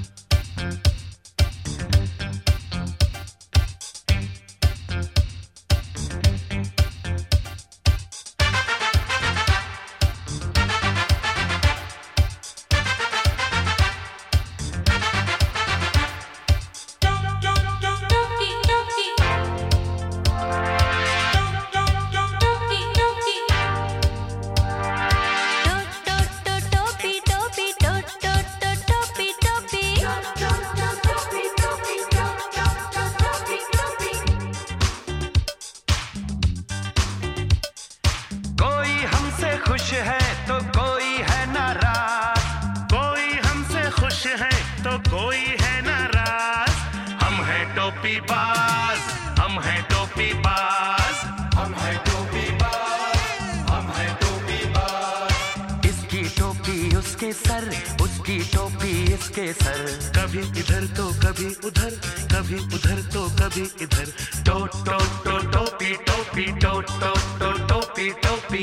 खुश है तो कोई है नाराज, कोई हमसे खुश है तो कोई है नाराज। हम हैं टोपी बाज, हम हैं टोपी बाज, हम हैं टोपी बाज, हम हैं टोपी बाज। इसकी टोपी उसके सर, उसकी टोपी इसके सर। कभी इधर तो कभी उधर, कभी उधर तो कभी इधर। टो टो टो टोपी टोपी टो टो टो टोपी टोपी।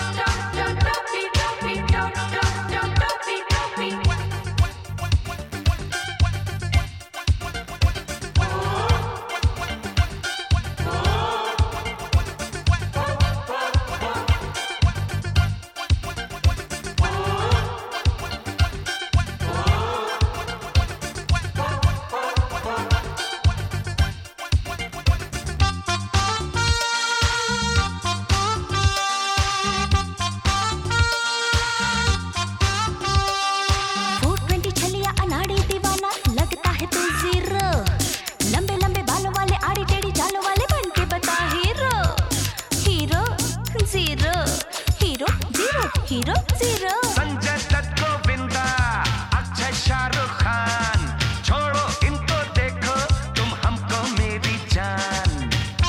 Hero zero. संजय दत्त गोविंदा, अक्षय शाहरुख खान, छोड़ो इनको देखो तुम हमको मेरी जान।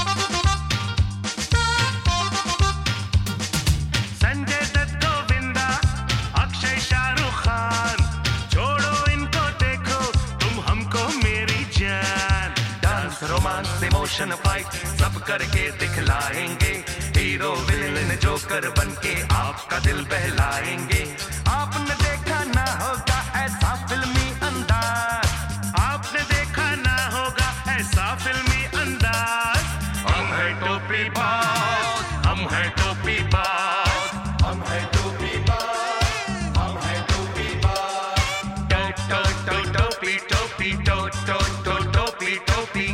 संजय दत्त गोविंदा, अक्षय शाहरुख खान, छोड़ो इनको देखो तुम हमको मेरी जान। डांस रोमांस इमोशन फाइट सब करके दिखलाएंगे। हीरो विलेन जोकर बनके आपका दिल बहलाएंगे। आपने देखा ना होगा ऐसा फिल्मी अंदाज, आपने देखा ना होगा ऐसा फिल्मी अंदाज। हम हैं टोपी बाज, हम हैं टोपी बाज, हम हैं टोपी बाज, हम हैं टोपी बाज। टो टो टो टोपी टोपी टो टो टो टोपी टोपी।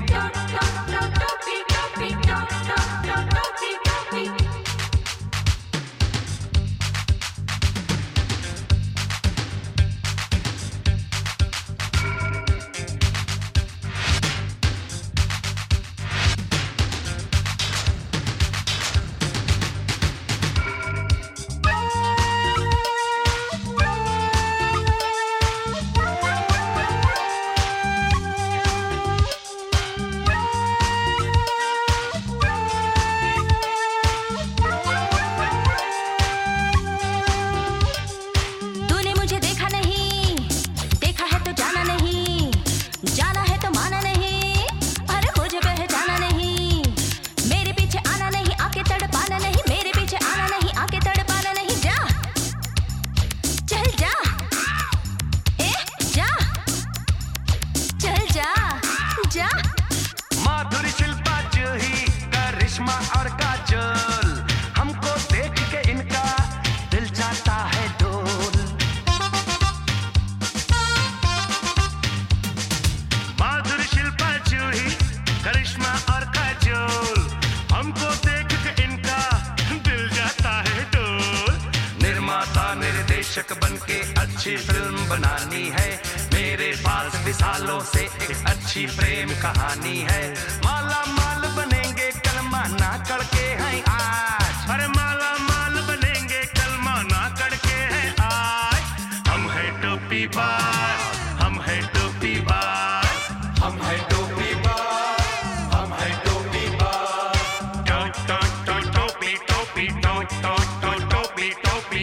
माधुरी शिल्पा जूही करिश्मा और काजोल, हमको देख के इनका दिल चाहता है डोल। माधुरी शिल्पा जूही करिश्मा और काजोल, हमको देख के इनका दिल जाता है डोल। निर्माता निर्देशक बनके अच्छी फिल्म बनानी है। मेरे पास विशालों से एक अच्छी प्रेम कहानी है। माला माल बनेंगे कलमा ना करके हैं आज, अरे माला माल बनेंगे कलमा ना करके हैं आज। हम हैं टोपी बाज, हम हैं टोपी बाज, हम हैं टोपी बाज, हम हैं टोपी बाज। टो टो टो टोपी टोपी टो टो टो टोपी टोपी।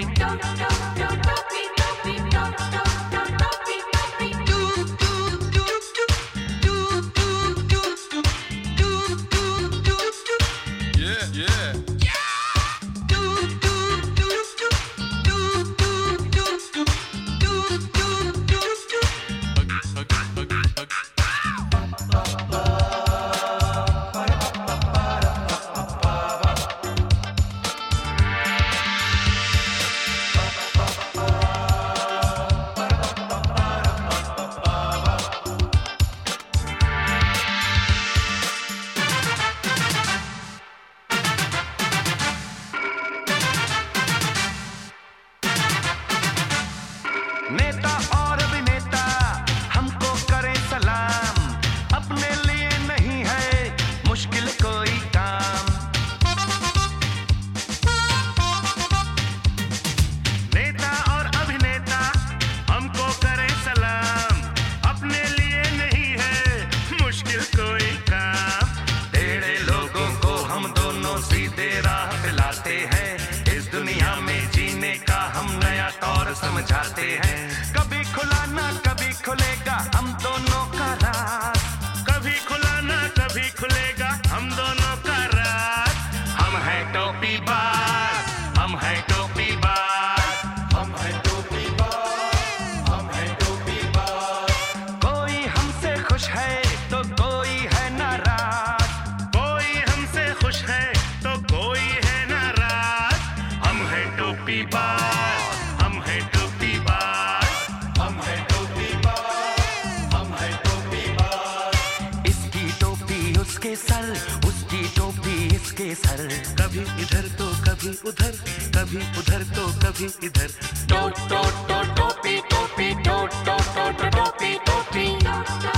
सर, कभी इधर तो कभी उधर, कभी उधर तो कभी इधर। टो टो टो टोपी टोपी टो टो टो टोपी टोपी।